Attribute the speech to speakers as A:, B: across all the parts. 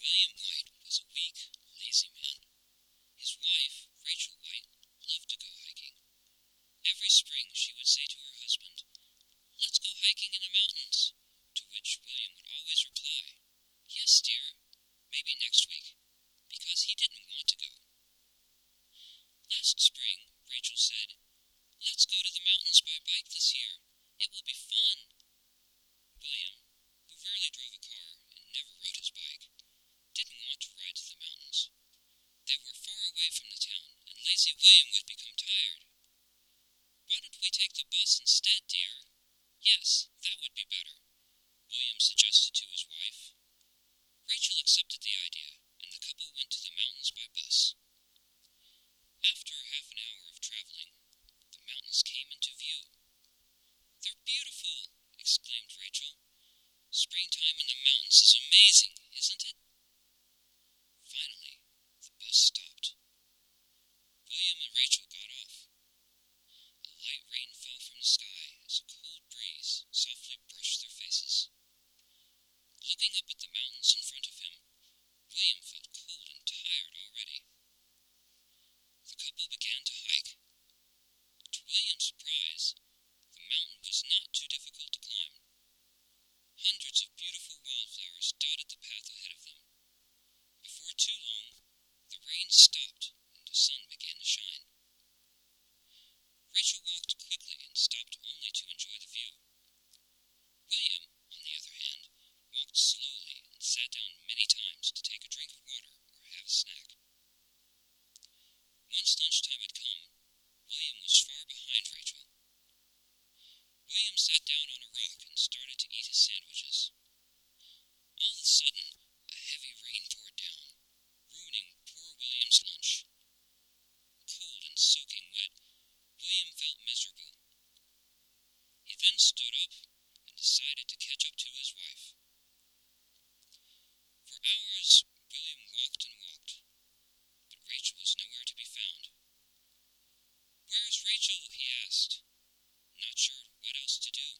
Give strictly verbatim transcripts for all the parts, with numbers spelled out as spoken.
A: William White was a weak, lazy man. His wife, Rachel White, loved to go hiking. Every spring she would say to her husband, "Let's go hiking in the mountains," to which William would always reply, "Yes, dear, maybe next week," because he didn't want to go. Last spring, Rachel said, "Let's go to the mountains by bike this year. It will be fun." William, who rarely drove a car and never rode his bike, didn't want to ride to the mountains. They were far away from the town, and lazy William would become tired. "Why don't we take the bus instead, dear?" "Yes, that would be better," William suggested to his wife. Rachel accepted the idea, and the couple went to the mountains by bus. After half an hour of traveling, the mountains came into view. "They're beautiful!" exclaimed Rachel. "Springtime in the mountains is amazing, isn't it?" Finally, the bus stopped. William and Rachel got off. A light rain fell from the sky as a cold breeze softly brushed their faces. Looking up at the mountains in front of him, William felt cold and tired already. The couple began to hike. To William's surprise, the mountain was not too difficult to climb. Hundreds of beautiful wildflowers dotted the path ahead of them. Before too long, the rain stopped and the sun began to shine. Rachel walked quickly and stopped only to enjoy the view. William, on the other hand, walked slowly and sat down many times to take a drink of water or have a snack. Once lunchtime had come, William was far behind Rachel. William sat down on a rock and started to eat his sandwiches. All of a sudden, a heavy rain poured down, ruining poor William's lunch. Cold and soaking wet, William felt miserable. He then stood up and decided to catch up to his wife. For hours, William walked and walked, but Rachel was nowhere to be found. "Where is Rachel?" he asked, not sure what else to do.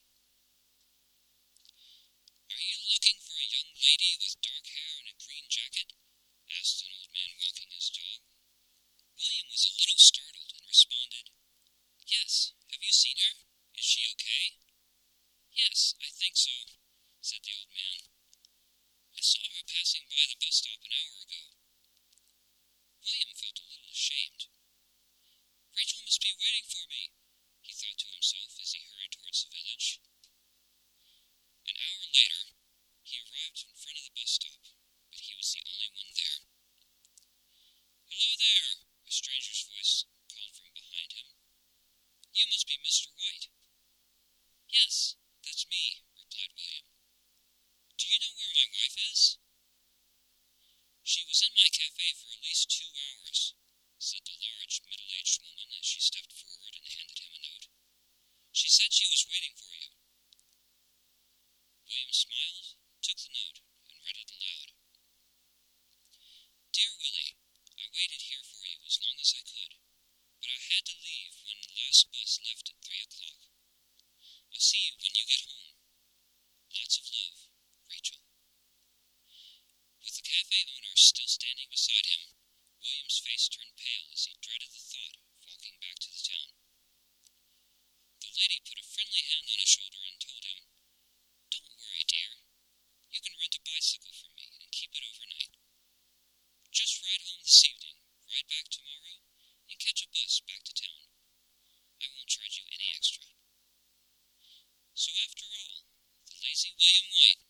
A: "Are you looking for a young lady with dark hair and a green jacket?" asked an old man walking his dog. William was a little startled and responded, "Yes, have you seen her? Is she okay?" "Yes, I think so," said the old man. "I saw her passing by the bus stop an hour ago." William felt a little ashamed. "Rachel must be waiting for me," he thought to himself as he hurried towards the village. An hour later, he arrived in front of the bus stop, but he was the only one there. "Hello there," a stranger's voice called from behind him. "You must be Mister White." "Yes, that's me," replied William. "Do you know where my wife is?" "She was in my cafe for at least two hours, said the large, middle-aged woman as she stepped forward and handed him a note. "She said she was waiting for you." William smiled, took the note, and read it aloud. "Dear Willie, I waited here for you as long as I could, but I had to leave when the last bus left at three o'clock. I'll see you when you get home. Lots of love, Rachel." With the cafe owner still standing beside him, William's face turned pale as he dreaded the thought of walking back to the town. The lady put a friendly hand on his shoulder and told him, "Don't worry, dear. You can rent a bicycle from me and keep it overnight. Just ride home this evening, ride back tomorrow, and catch a bus back to town. I won't charge you any extra." So after all, the lazy William White